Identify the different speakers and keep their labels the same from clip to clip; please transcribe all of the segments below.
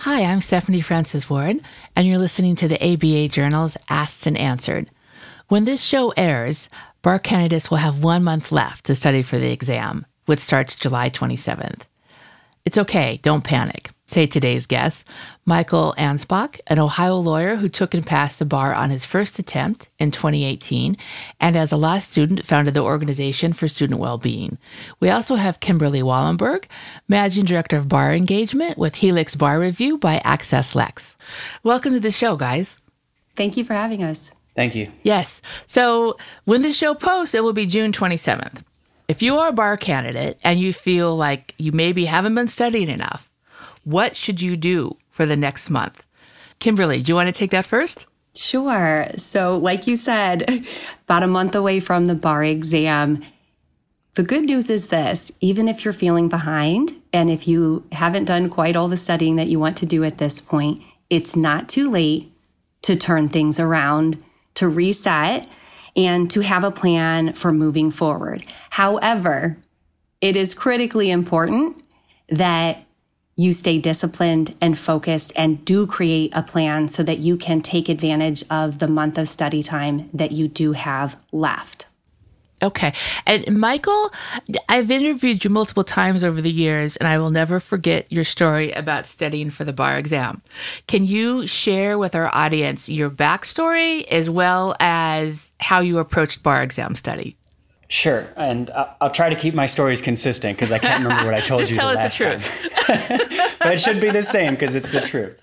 Speaker 1: Hi, I'm Stephanie Francis Ward, and you're listening to the ABA Journal's Asked and Answered. When this show airs, bar candidates will have 1 month left to study for the exam, which starts July 27th. It's okay, don't panic, say today's guest, Michael Ansbach, an Ohio lawyer who took and passed the bar on his first attempt in 2018, and as a law student founded the Organization for Student Wellbeing. We also have Kimberly Wallenberg, Managing Director of Bar Engagement with Helix Bar Review by Access Lex. Welcome to the show, guys.
Speaker 2: Thank you for having us.
Speaker 3: Thank you.
Speaker 1: Yes. So when the show posts, it will be June 27th. If you are a bar candidate and you feel like you maybe haven't been studying enough, what should you do for the next month? Kimberly, do you want to take that first?
Speaker 2: Sure. So like you said, about a month away from the bar exam. The good news is this: even if you're feeling behind and if you haven't done quite all the studying that you want to do at this point, it's not too late to turn things around, to reset, and to have a plan for moving forward. However, it is critically important that you stay disciplined and focused and do create a plan so that you can take advantage of the month of study time that you do have left.
Speaker 1: Okay. And Michael, I've interviewed you multiple times over the years, and I will never forget your story about studying for the bar exam. Can you share with our audience your backstory as well as how you approached bar exam study?
Speaker 3: Sure. And I'll try to keep my stories consistent because I can't remember what I told you the last time.
Speaker 1: Just tell us the truth.
Speaker 3: But it should be the same because it's the truth.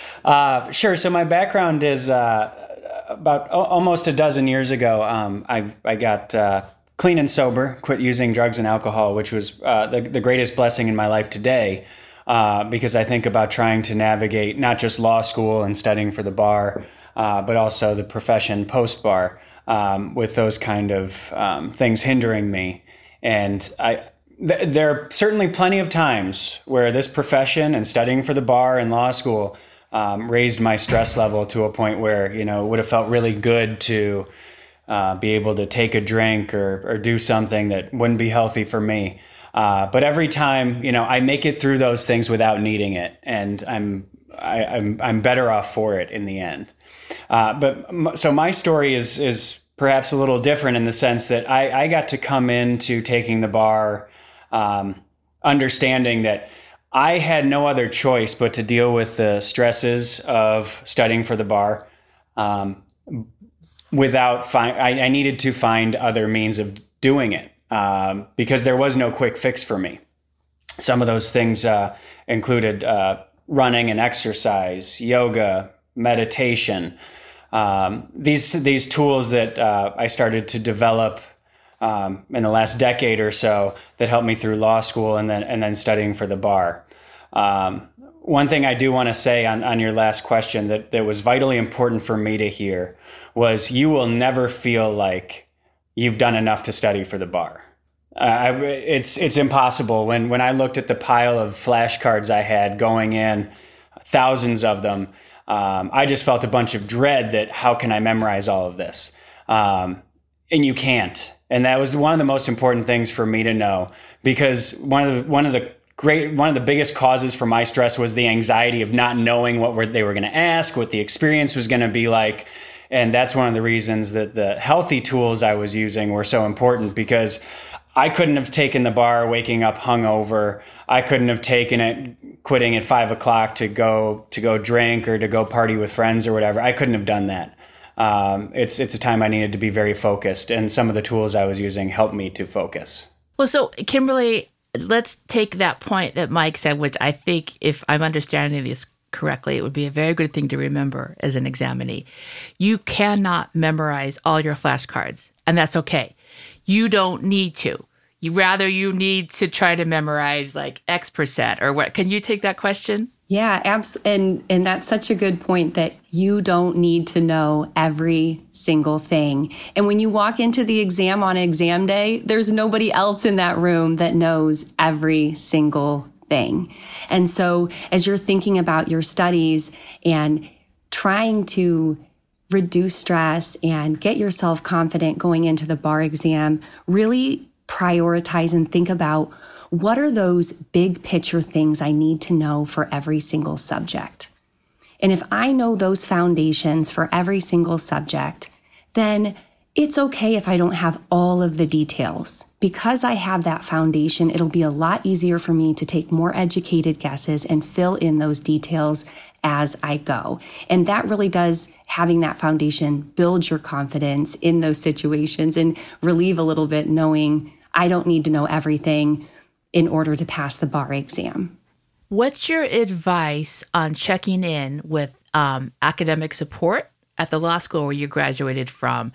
Speaker 3: Sure. So my background is about almost a dozen years ago, I got clean and sober, quit using drugs and alcohol, which was the greatest blessing in my life today, because I think about trying to navigate not just law school and studying for the bar, but also the profession post-bar, with those kind of things hindering me. And there are certainly plenty of times where this profession and studying for the bar and law school raised my stress level to a point where, it would have felt really good to be able to take a drink or do something that wouldn't be healthy for me. But every time, I make it through those things without needing it, and I'm better off for it in the end. So my story is perhaps a little different in the sense that I got to come into taking the bar, understanding that I had no other choice but to deal with the stresses of studying for the bar. I needed to find other means of doing it because there was no quick fix for me. Some of those things included running and exercise, yoga, meditation. These tools that I started to develop in the last decade or so that helped me through law school and then studying for the bar. One thing I do want to say on your last question that was vitally important for me to hear was you will never feel like you've done enough to study for the bar. It's impossible. When I looked at the pile of flashcards I had going in, thousands of them, I just felt a bunch of dread that how can I memorize all of this? And you can't. And that was one of the most important things for me to know, because one of the biggest causes for my stress was the anxiety of not knowing what they were going to ask, what the experience was going to be like. And that's one of the reasons that the healthy tools I was using were so important, because I couldn't have taken the bar waking up hungover. I couldn't have taken it quitting at 5 o'clock to go drink or to go party with friends or whatever. I couldn't have done that. It's a time I needed to be very focused, and some of the tools I was using helped me to focus.
Speaker 1: Well, so Kimberly, let's take that point that Mike said, which I think, if I'm understanding this correctly, it would be a very good thing to remember as an examinee. You cannot memorize all your flashcards, and that's okay. You don't need to. You need to try to memorize like X% or what. Can you take that question?
Speaker 2: Yeah, absolutely. And that's such a good point, that you don't need to know every single thing. And when you walk into the exam on exam day, there's nobody else in that room that knows every single thing. And so as you're thinking about your studies and trying to reduce stress and get yourself confident going into the bar exam, really prioritize and think about what are those big picture things I need to know for every single subject? And if I know those foundations for every single subject, then it's okay if I don't have all of the details. Because I have that foundation, it'll be a lot easier for me to take more educated guesses and fill in those details as I go. And that really does, having that foundation, build your confidence in those situations and relieve a little bit knowing I don't need to know everything in order to pass the bar exam.
Speaker 1: What's your advice on checking in with academic support at the law school where you graduated from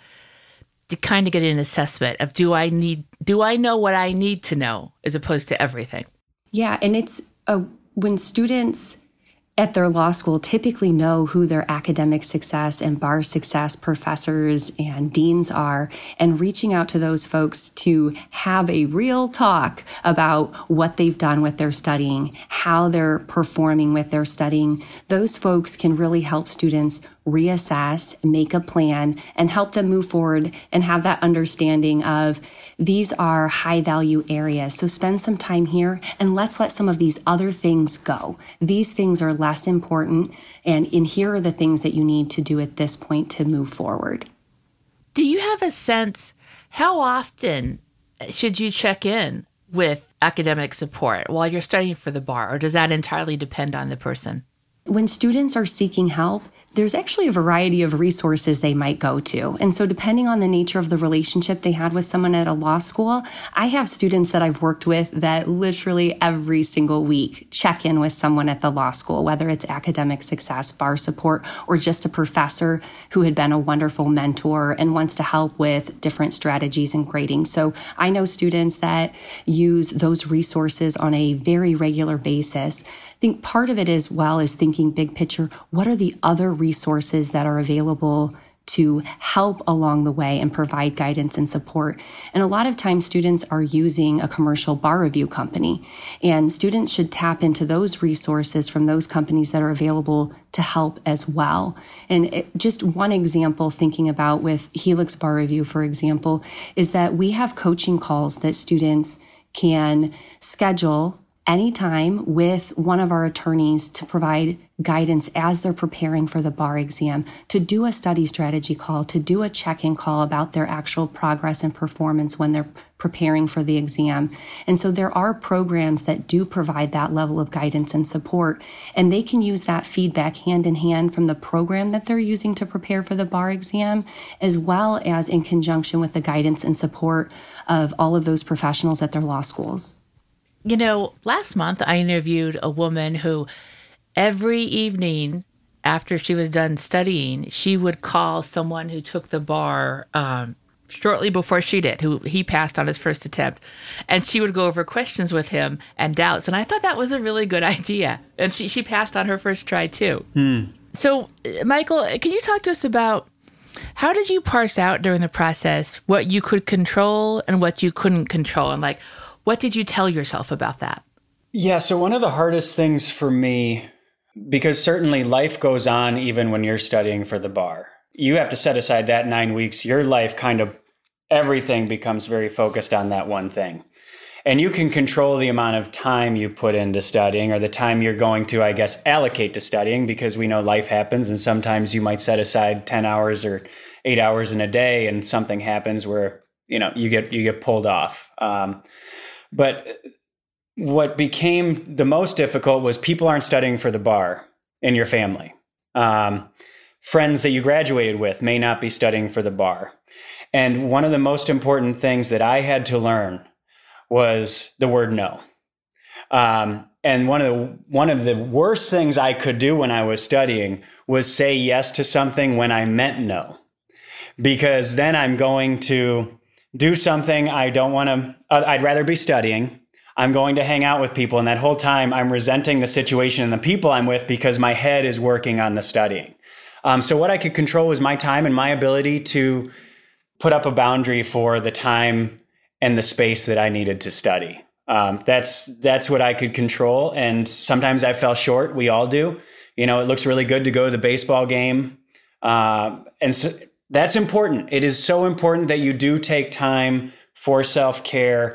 Speaker 1: to kind of get an assessment of do I know what I need to know as opposed to everything?
Speaker 2: Yeah, and it's when students at their law school typically know who their academic success and bar success professors and deans are, and reaching out to those folks to have a real talk about what they've done with their studying, how they're performing with their studying. Those folks can really help students reassess, make a plan, and help them move forward and have that understanding of these are high value areas. So spend some time here and let's let some of these other things go. These things are less important, and here are the things that you need to do at this point to move forward.
Speaker 1: Do you have a sense, how often should you check in with academic support while you're studying for the bar, or does that entirely depend on the person?
Speaker 2: When students are seeking help, there's actually a variety of resources they might go to. And so depending on the nature of the relationship they had with someone at a law school, I have students that I've worked with that literally every single week check in with someone at the law school, whether it's academic success, bar support, or just a professor who had been a wonderful mentor and wants to help with different strategies and grading. So I know students that use those resources on a very regular basis. I think part of it as well is thinking big picture. What are the other resources that are available to help along the way and provide guidance and support? And a lot of times students are using a commercial bar review company, and students should tap into those resources from those companies that are available to help as well. And just one example thinking about with Helix Bar Review, for example, is that we have coaching calls that students can schedule anytime with one of our attorneys to provide guidance as they're preparing for the bar exam, to do a study strategy call, to do a check-in call about their actual progress and performance when they're preparing for the exam. And so there are programs that do provide that level of guidance and support, and they can use that feedback hand in hand from the program that they're using to prepare for the bar exam, as well as in conjunction with the guidance and support of all of those professionals at their law schools.
Speaker 1: You know, last month I interviewed a woman who every evening after she was done studying, she would call someone who took the bar shortly before she did, who he passed on his first attempt. And she would go over questions with him and doubts. And I thought that was a really good idea. And she passed on her first try too. So, Michael, can you talk to us about how did you parse out during the process what you could control and what you couldn't control? And like, what did you tell yourself about that?
Speaker 3: Yeah, so one of the hardest things for me, because certainly life goes on even when you're studying for the bar. You have to set aside that 9 weeks. Your life kind of, everything becomes very focused on that one thing. And you can control the amount of time you put into studying, or the time you're going to, I guess, allocate to studying, because we know life happens and sometimes you might set aside 10 hours or 8 hours in a day and something happens where, you get pulled off. But what became the most difficult was people aren't studying for the bar in your family. Friends that you graduated with may not be studying for the bar. And one of the most important things that I had to learn was the word no. And one of the worst things I could do when I was studying was say yes to something when I meant no. Because then I'm going to do something I don't want to, I'd rather be studying. I'm going to hang out with people. And that whole time I'm resenting the situation and the people I'm with because my head is working on the studying. So what I could control was my time and my ability to put up a boundary for the time and the space that I needed to study. That's what I could control. And sometimes I fell short. We all do. It looks really good to go to the baseball game. And so that's important. It is so important that you do take time for self-care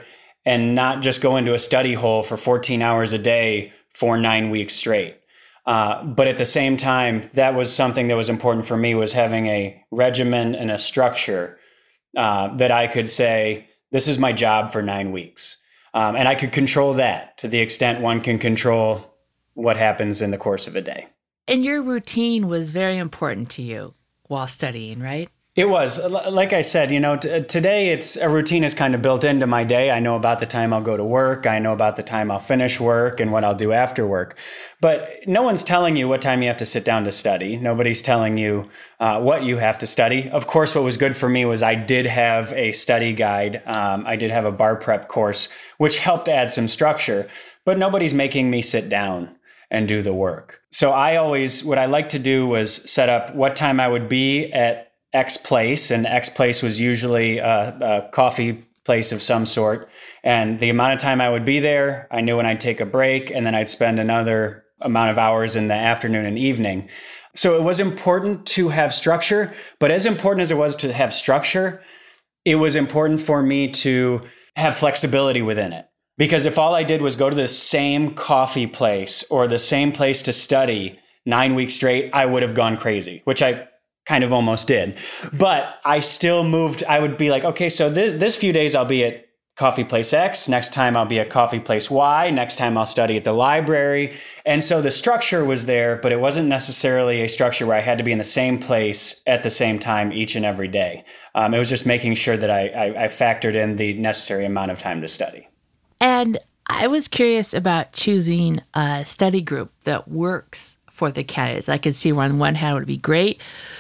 Speaker 3: and not just go into a study hole for 14 hours a day for 9 weeks straight. But at the same time, that was something that was important for me, was having a regimen and a structure that I could say, this is my job for 9 weeks. And I could control that to the extent one can control what happens in the course of a day.
Speaker 1: And your routine was very important to you while studying, right?
Speaker 3: It was. Like I said, today it's a routine is kind of built into my day. I know about the time I'll go to work. I know about the time I'll finish work and what I'll do after work. But no one's telling you what time you have to sit down to study. Nobody's telling you what you have to study. Of course, what was good for me was I did have a study guide. I did have a bar prep course, which helped add some structure. But nobody's making me sit down and do the work. So what I like to do was set up what time I would be at X place, and X place was usually a coffee place of some sort. And the amount of time I would be there, I knew when I'd take a break, and then I'd spend another amount of hours in the afternoon and evening. So it was important to have structure, but as important as it was to have structure, it was important for me to have flexibility within it. Because if all I did was go to the same coffee place or the same place to study 9 weeks straight, I would have gone crazy, which I kind of almost did. But I still moved. I would be like, okay, so this few days I'll be at coffee place X. Next time I'll be at coffee place Y. Next time I'll study at the library. And so the structure was there, but it wasn't necessarily a structure where I had to be in the same place at the same time each and every day. It was just making sure that I factored in the necessary amount of time to study.
Speaker 1: And I was curious about choosing a study group that works for the candidates. I could see on one hand it would be great,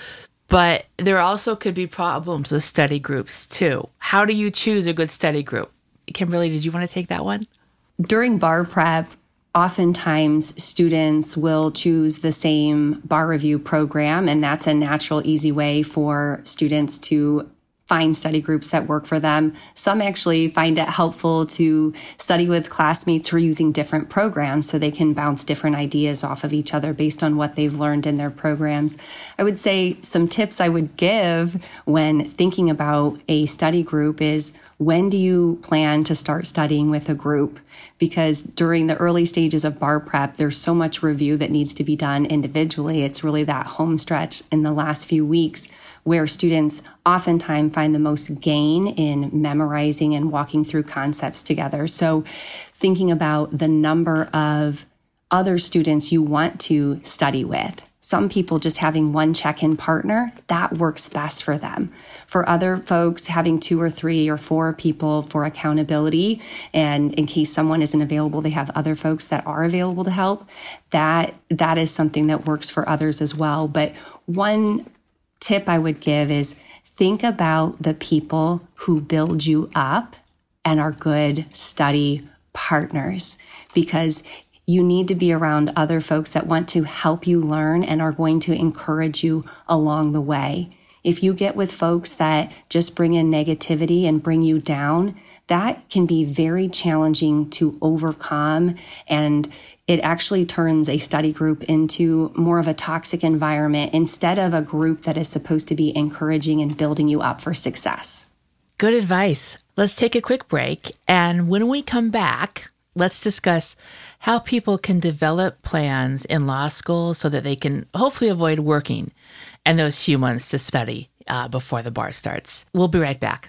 Speaker 1: but there also could be problems with study groups too. How do you choose a good study group? Kimberly, did you want to take that one?
Speaker 2: During bar prep, oftentimes students will choose the same bar review program, and that's a natural, easy way for students to find study groups that work for them. Some actually find it helpful to study with classmates who are using different programs so they can bounce different ideas off of each other based on what they've learned in their programs. I would say some tips I would give when thinking about a study group is, when do you plan to start studying with a group? Because during the early stages of bar prep, there's so much review that needs to be done individually. It's really that home stretch in the last few weeks where students oftentimes find the most gain in memorizing and walking through concepts together. So thinking about the number of other students you want to study with. Some people just having one check-in partner, that works best for them. For other folks, having 2 or 3 or 4 people for accountability, and in case someone isn't available, they have other folks that are available to help. That is something that works for others as well. But one tip I would give is, think about the people who build you up and are good study partners, because you need to be around other folks that want to help you learn and are going to encourage you along the way. If you get with folks that just bring in negativity and bring you down, that can be very challenging to overcome, and it actually turns a study group into more of a toxic environment instead of a group that is supposed to be encouraging and building you up for success.
Speaker 1: Good advice. Let's take a quick break. And when we come back, let's discuss how people can develop plans in law school so that they can hopefully avoid working and those few months to study before the bar starts. We'll be right back.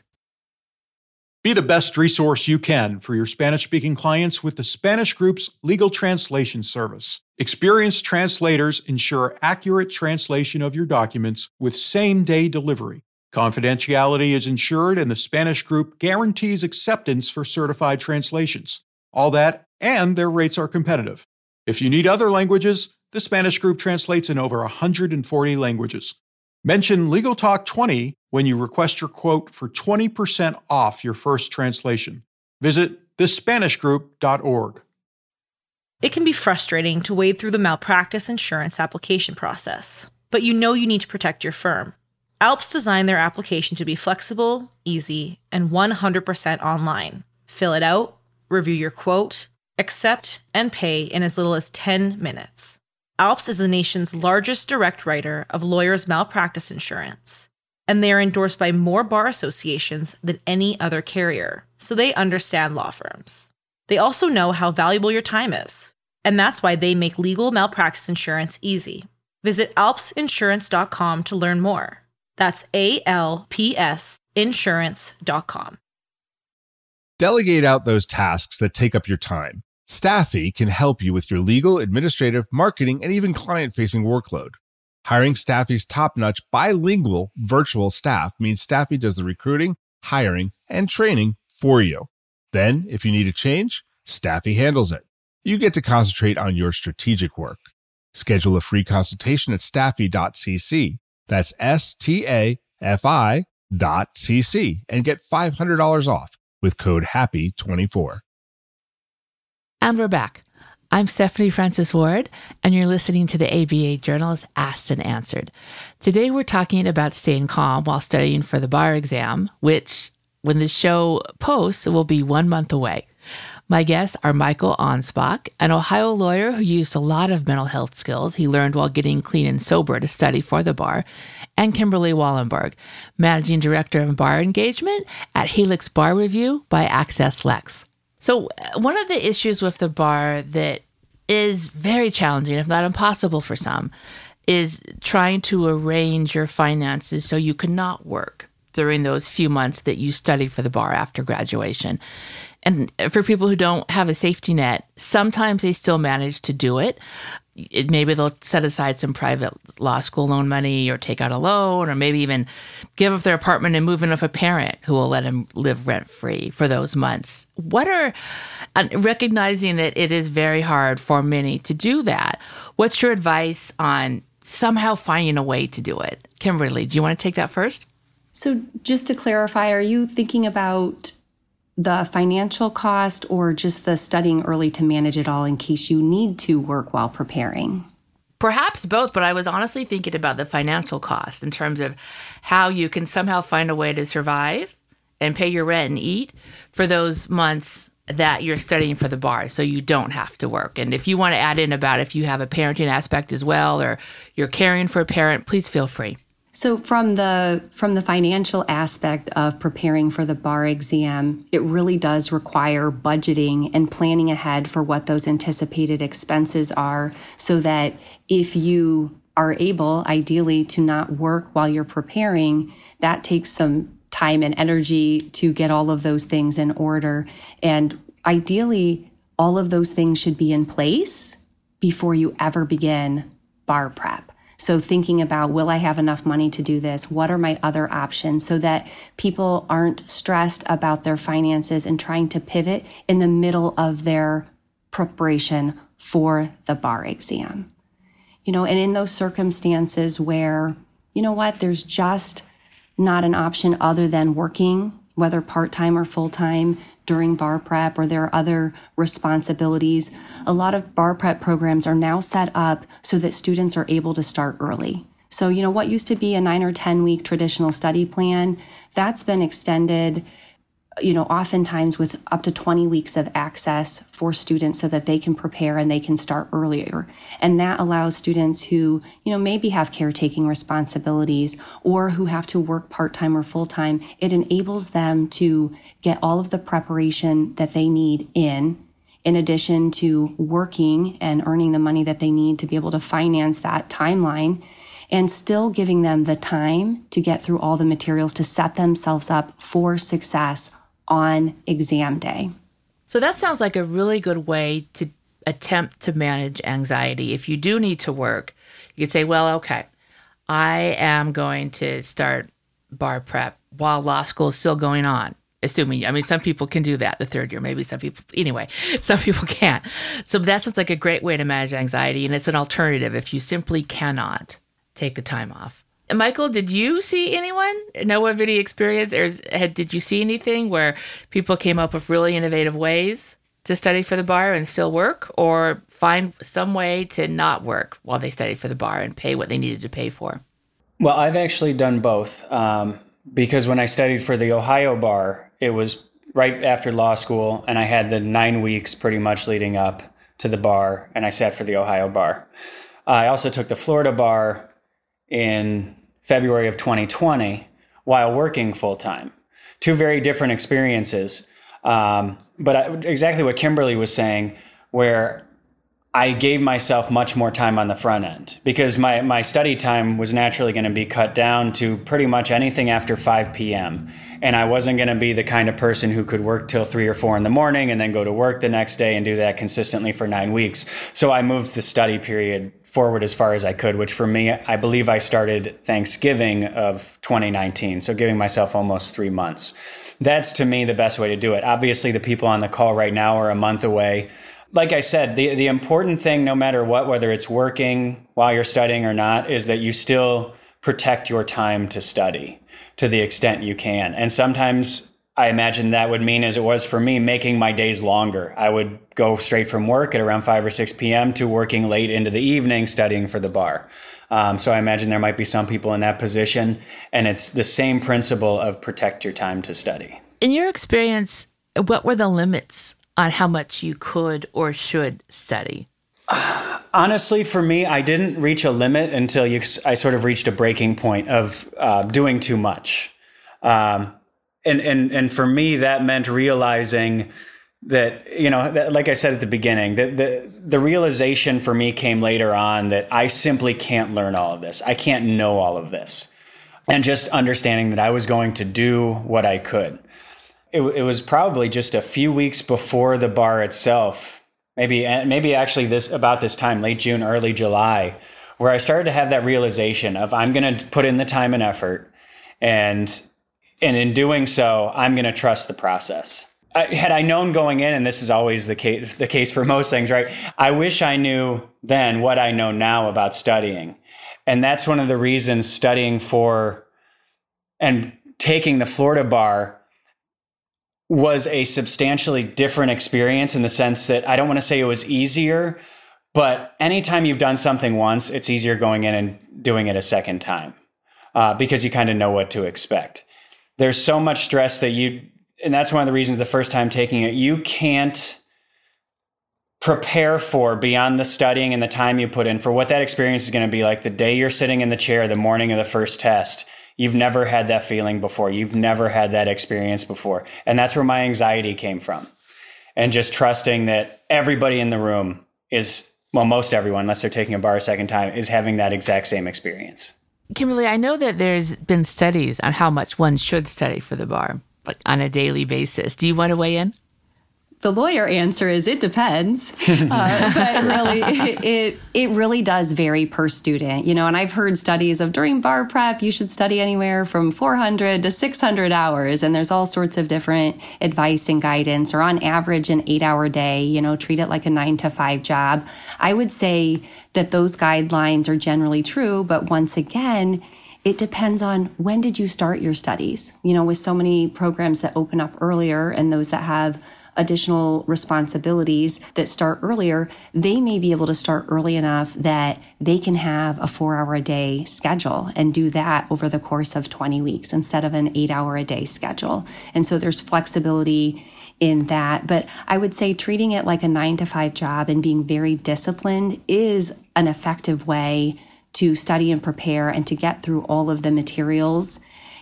Speaker 4: Be the best resource you can for your Spanish-speaking clients with the Spanish Group's legal translation service. Experienced translators ensure accurate translation of your documents with same-day delivery. Confidentiality is ensured, and the Spanish Group guarantees acceptance for certified translations. All that, and their rates are competitive. If you need other languages, the Spanish Group translates in over 140 languages. Mention Legal Talk 20 when you request your quote for 20% off your first translation. Visit thespanishgroup.org.
Speaker 5: It can be frustrating to wade through the malpractice insurance application process, but you know you need to protect your firm. ALPS designed their application to be flexible, easy, and 100% online. Fill it out, review your quote, accept, and pay in as little as 10 minutes. ALPS is the nation's largest direct writer of lawyers' malpractice insurance. And they are endorsed by more bar associations than any other carrier, so they understand law firms. They also know how valuable your time is, and that's why they make legal malpractice insurance easy. Visit alpsinsurance.com to learn more. That's ALPS insurance.com.
Speaker 6: Delegate out those tasks that take up your time. Staffy can help you with your legal, administrative, marketing, and even client-facing workload. Hiring Staffy's top-notch bilingual virtual staff means Staffy does the recruiting, hiring, and training for you. Then, if you need a change, Staffy handles it. You get to concentrate on your strategic work. Schedule a free consultation at staffy.cc. That's STAFI.cc and get $500 off with code HAPPY24.
Speaker 1: And we're back. I'm Stephanie Francis Ward, and you're listening to the ABA Journal's Asked and Answered. Today, we're talking about staying calm while studying for the bar exam, which, when the show posts, will be 1 month away. My guests are Michael Anspach, an Ohio lawyer who used a lot of mental health skills he learned while getting clean and sober to study for the bar, and Kimberly Wallenberg, Managing Director of Bar Engagement at Helix Bar Review by Access Lex. So one of the issues with the bar that is very challenging, if not impossible for some, is trying to arrange your finances so you cannot work during those few months that you study for the bar after graduation. And for people who don't have a safety net, sometimes they still manage to do it. Maybe they'll set aside some private law school loan money or take out a loan, or maybe even give up their apartment and move in with a parent who will let them live rent-free for those months. Recognizing that it is very hard for many to do that, what's your advice on somehow finding a way to do it? Kimberly, do you want to take that first?
Speaker 2: So just to clarify, are you thinking about the financial cost or just the studying early to manage it all in case you need to work while preparing?
Speaker 1: Perhaps both, but I was honestly thinking about the financial cost in terms of how you can somehow find a way to survive and pay your rent and eat for those months that you're studying for the bar so you don't have to work. And if you want to add in about if you have a parenting aspect as well or you're caring for a parent, please feel free.
Speaker 2: So from the financial aspect of preparing for the bar exam, it really does require budgeting and planning ahead for what those anticipated expenses are so that if you are able, ideally, to not work while you're preparing, that takes some time and energy to get all of those things in order. And ideally, all of those things should be in place before you ever begin bar prep. So thinking about, will I have enough money to do this? What are my other options? So that people aren't stressed about their finances and trying to pivot in the middle of their preparation for the bar exam. And in those circumstances where, there's just not an option other than working, whether part-time or full-time, during bar prep, or there are other responsibilities. A lot of bar prep programs are now set up so that students are able to start early. So, what used to be a 9 or 10 week traditional study plan, that's been extended, oftentimes with up to 20 weeks of access for students so that they can prepare and they can start earlier. And that allows students who, maybe have caretaking responsibilities or who have to work part-time or full-time. It enables them to get all of the preparation that they need in addition to working and earning the money that they need to be able to finance that timeline, and still giving them the time to get through all the materials to set themselves up for success on exam day.
Speaker 1: So that sounds like a really good way to attempt to manage anxiety. If you do need to work, you could say, well, okay, I am going to start bar prep while law school is still going on. Some people can do that the third year, maybe some people can't. So that sounds like a great way to manage anxiety, and it's an alternative if you simply cannot take the time off. Michael, did you see anyone know of any experience, or did you see anything where people came up with really innovative ways to study for the bar and still work, or find some way to not work while they studied for the bar and pay what they needed to pay for?
Speaker 3: Well, I've actually done both because when I studied for the Ohio bar, it was right after law school, and I had the 9 weeks pretty much leading up to the bar, and I sat for the Ohio bar. I also took the Florida bar in February of 2020, while working full time. Two very different experiences. But exactly what Kimberly was saying, where I gave myself much more time on the front end because my study time was naturally going to be cut down to pretty much anything after 5 p.m. And I wasn't going to be the kind of person who could work till 3 or 4 in the morning and then go to work the next day and do that consistently for 9 weeks. So I moved the study period forward as far as I could, which for me, I believe I started Thanksgiving of 2019. So giving myself almost 3 months. That's to me the best way to do it. Obviously, the people on the call right now are a month away. Like I said, the important thing, no matter what, whether it's working while you're studying or not, is that you still protect your time to study to the extent you can. And sometimes I imagine that would mean, as it was for me, making my days longer. I would go straight from work at around 5 or 6 p.m. to working late into the evening studying for the bar. So I imagine there might be some people in that position. And it's the same principle of protect your time to study.
Speaker 1: In your experience, what were the limits on how much you could or should study?
Speaker 3: Honestly, for me, I didn't reach a limit until I sort of reached a breaking point of doing too much. And for me, that meant realizing that, that, like I said at the beginning, the realization for me came later on that I simply can't learn all of this. I can't know all of this. And just understanding that I was going to do what I could. It was probably just a few weeks before the bar itself, maybe actually about this time, late June, early July, where I started to have that realization of I'm going to put in the time and effort, and in doing so, I'm going to trust the process. Had I known going in, and this is always the case for most things, right? I wish I knew then what I know now about studying. And that's one of the reasons studying for and taking the Florida bar was a substantially different experience in the sense that I don't want to say it was easier, but anytime you've done something once, it's easier going in and doing it a second time because you kind of know what to expect. There's so much stress that and that's one of the reasons the first time taking it, you can't prepare for beyond the studying and the time you put in for what that experience is going to be like the day you're sitting in the chair the morning of the first test. You've never had that feeling before. You've never had that experience before. And that's where my anxiety came from. And just trusting that everybody in the room is, well, most everyone, unless they're taking a bar a second time, is having that exact same experience.
Speaker 1: Kimberly, I know that there's been studies on how much one should study for the bar, like on a daily basis. Do you want to weigh in?
Speaker 2: The lawyer answer is it depends, but really it really does vary per student, and I've heard studies of during bar prep, you should study anywhere from 400 to 600 hours. And there's all sorts of different advice and guidance, or on average an 8-hour day, treat it like a 9-to-5 job. I would say that those guidelines are generally true. But once again, it depends on when did you start your studies, with so many programs that open up earlier and those that have additional responsibilities that start earlier, they may be able to start early enough that they can have a 4-hour-a-day schedule and do that over the course of 20 weeks instead of an 8-hour-a-day schedule. And so there's flexibility in that. But I would say treating it like a 9-to-5 job and being very disciplined is an effective way to study and prepare and to get through all of the materials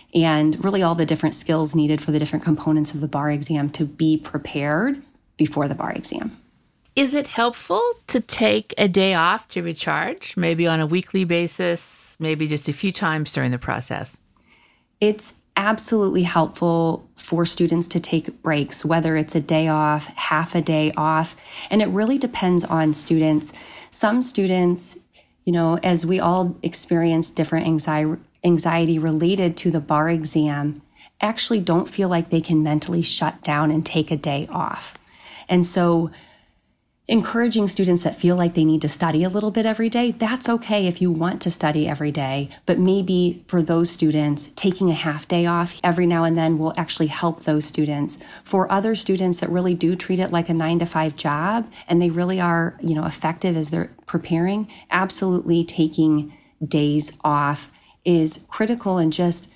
Speaker 2: and really all the different skills needed for the different components of the bar exam to be prepared before the bar exam.
Speaker 1: Is it helpful to take a day off to recharge, maybe on a weekly basis, maybe just a few times during the process?
Speaker 2: It's absolutely helpful for students to take breaks, whether it's a day off, half a day off, and it really depends on students. Some students, as we all experience different anxiety related to the bar exam, actually don't feel like they can mentally shut down and take a day off. And so encouraging students that feel like they need to study a little bit every day, that's okay if you want to study every day. But maybe for those students, taking a half day off every now and then will actually help those students. For other students that really do treat it like a 9-to-5 job and they really are, effective as they're preparing, absolutely taking days off is critical in just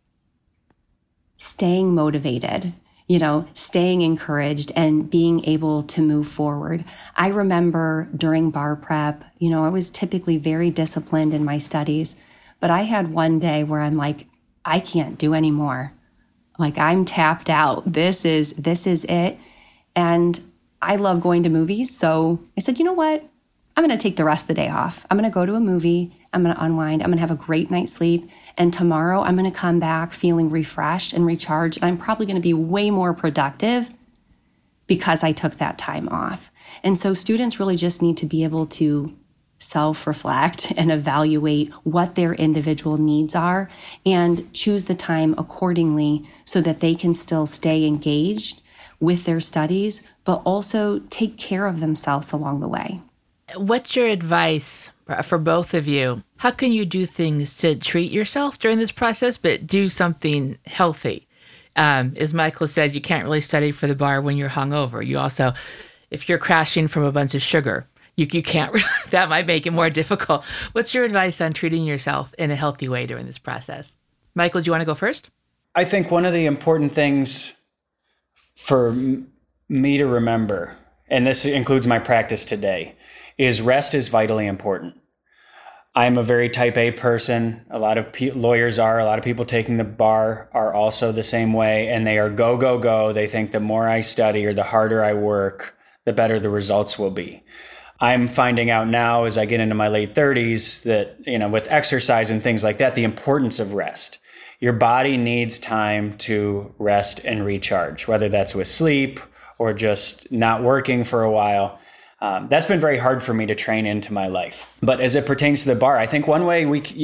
Speaker 2: staying motivated, staying encouraged and being able to move forward. I remember during bar prep, I was typically very disciplined in my studies, but I had one day where I'm like, I can't do anymore. Like, I'm tapped out. This is it. And I love going to movies. So I said, you know what? I'm going to take the rest of the day off. I'm going to go to a movie. I'm going to unwind. I'm going to have a great night's sleep. And tomorrow I'm going to come back feeling refreshed and recharged. And I'm probably going to be way more productive because I took that time off. And so students really just need to be able to self-reflect and evaluate what their individual needs are and choose the time accordingly so that they can still stay engaged with their studies, but also take care of themselves along the way.
Speaker 1: What's your advice for both of you? How can you do things to treat yourself during this process, but do something healthy? As Michael said, you can't really study for the bar when you're hungover. You also, if you're crashing from a bunch of sugar, you can't, that might make it more difficult. What's your advice on treating yourself in a healthy way during this process? Michael, do you want to go first?
Speaker 3: I think one of the important things for me to remember, and this includes my practice today, is rest is vitally important. I'm a very type A person. A lot of lawyers are. A lot of people taking the bar are also the same way, and they are go, go, go. They think the more I study or the harder I work, the better the results will be. I'm finding out now as I get into my late 30s that, with exercise and things like that, the importance of rest. Your body needs time to rest and recharge, whether that's with sleep or just not working for a while. That's been very hard for me to train into my life. But as it pertains to the bar, I think one way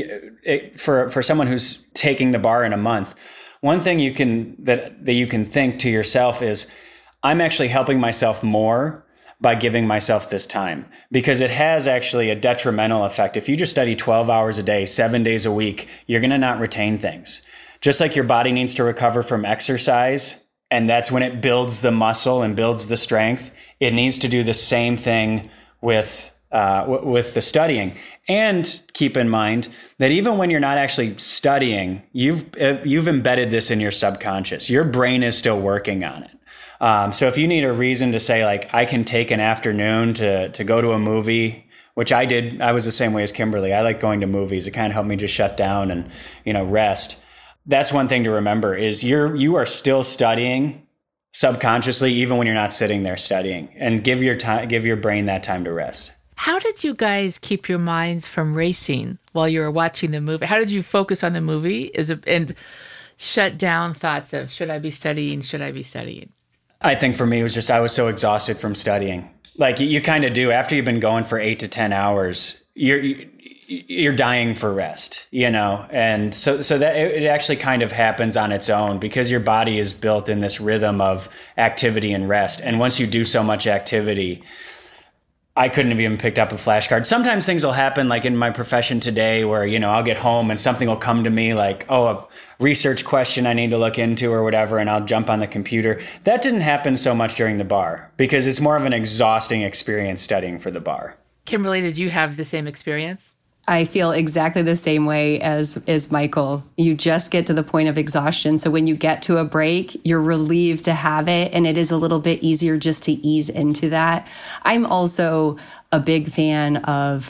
Speaker 3: for someone who's taking the bar in a month, one thing that you can think to yourself is, I'm actually helping myself more by giving myself this time, because it has actually a detrimental effect. If you just study 12 hours a day, 7 days a week, you're going to not retain things. Just like your body needs to recover from exercise, and that's when it builds the muscle and builds the strength, it needs to do the same thing with the studying. And keep in mind that even when you're not actually studying, you've embedded this in your subconscious. Your brain is still working on it. So if you need a reason to say, like, I can take an afternoon to go to a movie, which I did, I was the same way as Kimberly. I like going to movies. It kind of helped me just shut down and, rest. That's one thing to remember is you are still studying subconsciously, even when you're not sitting there studying, and give your brain that time to rest.
Speaker 1: How did you guys keep your minds from racing while you were watching the movie? How did you focus on the movie and shut down thoughts of, should I be studying? Should I be studying?
Speaker 3: I think for me, it was just, I was so exhausted from studying. Like you kind of do after you've been going for 8 to 10 hours, you're dying for rest, And so that it actually kind of happens on its own because your body is built in this rhythm of activity and rest. And once you do so much activity, I couldn't have even picked up a flashcard. Sometimes things will happen like in my profession today where, I'll get home and something will come to me like, a research question I need to look into or whatever, and I'll jump on the computer. That didn't happen so much during the bar because it's more of an exhausting experience studying for the bar.
Speaker 1: Kimberly, did you have the same experience?
Speaker 2: I feel exactly the same way as Michael. You just get to the point of exhaustion. So when you get to a break, you're relieved to have it. And it is a little bit easier just to ease into that. I'm also a big fan of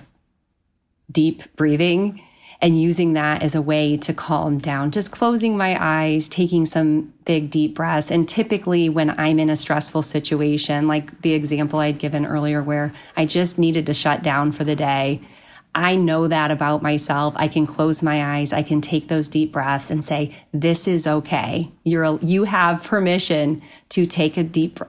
Speaker 2: deep breathing and using that as a way to calm down. Just closing my eyes, taking some big deep breaths. And typically when I'm in a stressful situation, like the example I'd given earlier where I just needed to shut down for the day, I know that about myself. I can close my eyes. I can take those deep breaths and say, this is okay. You have permission to take a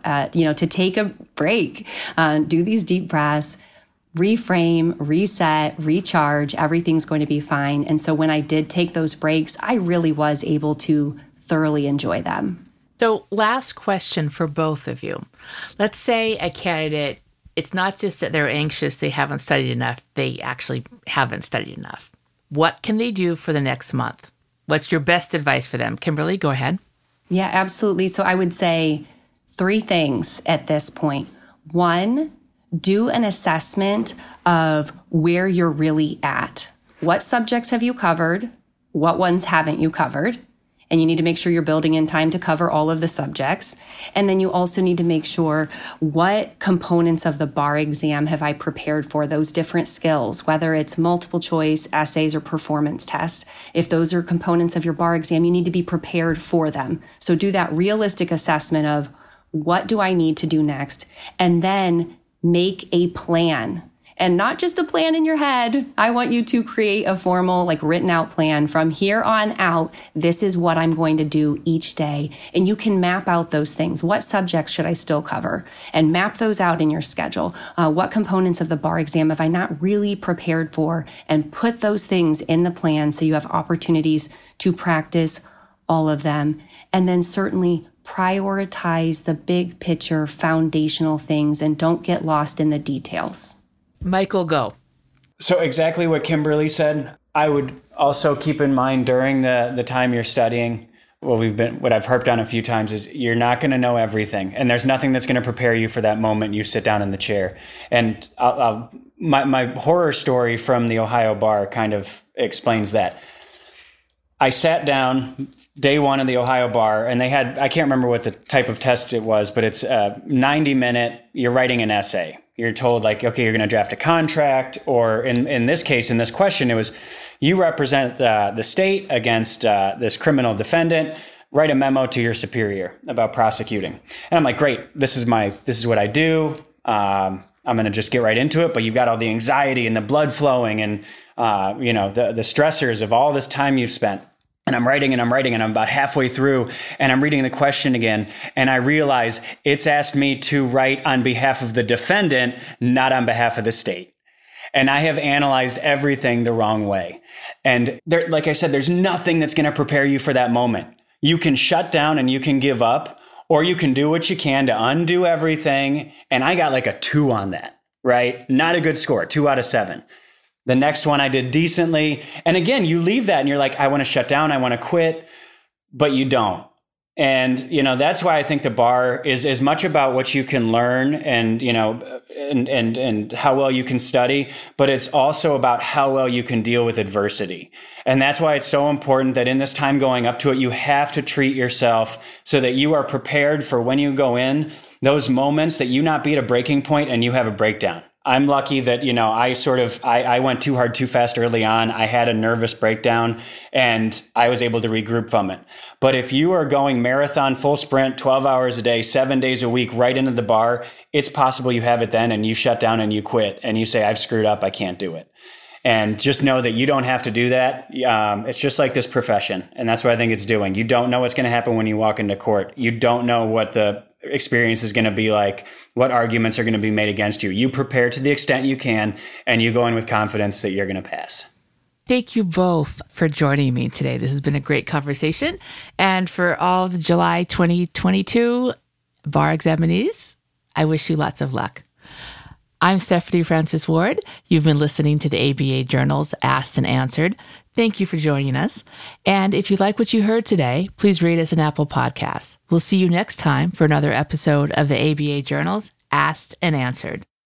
Speaker 2: to take a break, do these deep breaths, reframe, reset, recharge. Everything's going to be fine. And so when I did take those breaks, I really was able to thoroughly enjoy them.
Speaker 1: So last question for both of you. Let's say a candidate, it's not just that they're anxious, they haven't studied enough, they actually haven't studied enough. What can they do for the next month? What's your best advice for them? Kimberly, go ahead.
Speaker 2: Yeah, absolutely. So I would say 3 things at this point. 1, do an assessment of where you're really at. What subjects have you covered? What ones haven't you covered? And you need to make sure you're building in time to cover all of the subjects. And then you also need to make sure what components of the bar exam have I prepared for, those different skills, whether it's multiple choice, essays, or performance tests. If those are components of your bar exam, you need to be prepared for them. So do that realistic assessment of what do I need to do next? And then make a plan. And not just a plan in your head. I want you to create a formal, written out plan. From here on out, this is what I'm going to do each day. And you can map out those things. What subjects should I still cover? And map those out in your schedule. What components of the bar exam have I not really prepared for? And put those things in the plan so you have opportunities to practice all of them. And then certainly prioritize the big picture foundational things and don't get lost in the details.
Speaker 1: Michael, go.
Speaker 3: So exactly what Kimberly said. I would also keep in mind during the time you're studying, what I've harped on a few times is you're not going to know everything. And there's nothing that's going to prepare you for that moment you sit down in the chair. And my horror story from the Ohio bar kind of explains that. I sat down day one of the Ohio bar, and they had, I can't remember what the type of test it was, but it's a 90-minute, you're writing an essay. You're told okay, you're going to draft a contract, or in this case, in this question, it was, you represent the state against this criminal defendant, write a memo to your superior about prosecuting. And I'm like, great, this is what I do. I'm going to just get right into it, but you've got all the anxiety and the blood flowing and, the stressors of all this time you've spent. And I'm writing and I'm about halfway through and I'm reading the question again. And I realize it's asked me to write on behalf of the defendant, not on behalf of the state. And I have analyzed everything the wrong way. And there, like I said, there's nothing that's going to prepare you for that moment. You can shut down and you can give up, or you can do what you can to undo everything. And I got a 2 on that, right? Not a good score, 2 out of 7. The next one I did decently. And again, you leave that and you're like, I want to shut down, I want to quit, but you don't. And, that's why I think the bar is as much about what you can learn and, and how well you can study, but it's also about how well you can deal with adversity. And that's why it's so important that in this time going up to it, you have to treat yourself so that you are prepared for when you go in, those moments that you not be at a breaking point and you have a breakdown. I'm lucky that, I went too hard too fast early on. I had a nervous breakdown and I was able to regroup from it. But if you are going marathon, full sprint, 12 hours a day, 7 days a week, right into the bar, it's possible you have it then and you shut down and you quit and you say, I've screwed up, I can't do it. And just know that you don't have to do that. It's just like this profession. And that's what I think it's doing. You don't know what's going to happen when you walk into court. You don't know what the experience is going to be like, what arguments are going to be made against you. You prepare to the extent you can, and you go in with confidence that you're going to pass.
Speaker 1: Thank you both for joining me today. This has been a great conversation. And for all the July 2022 bar examinees, I wish you lots of luck. I'm Stephanie Francis Ward. You've been listening to the ABA Journal's Asked and Answered. Thank you for joining us. And if you like what you heard today, please rate us an Apple Podcast. We'll see you next time for another episode of the ABA Journal's Asked and Answered.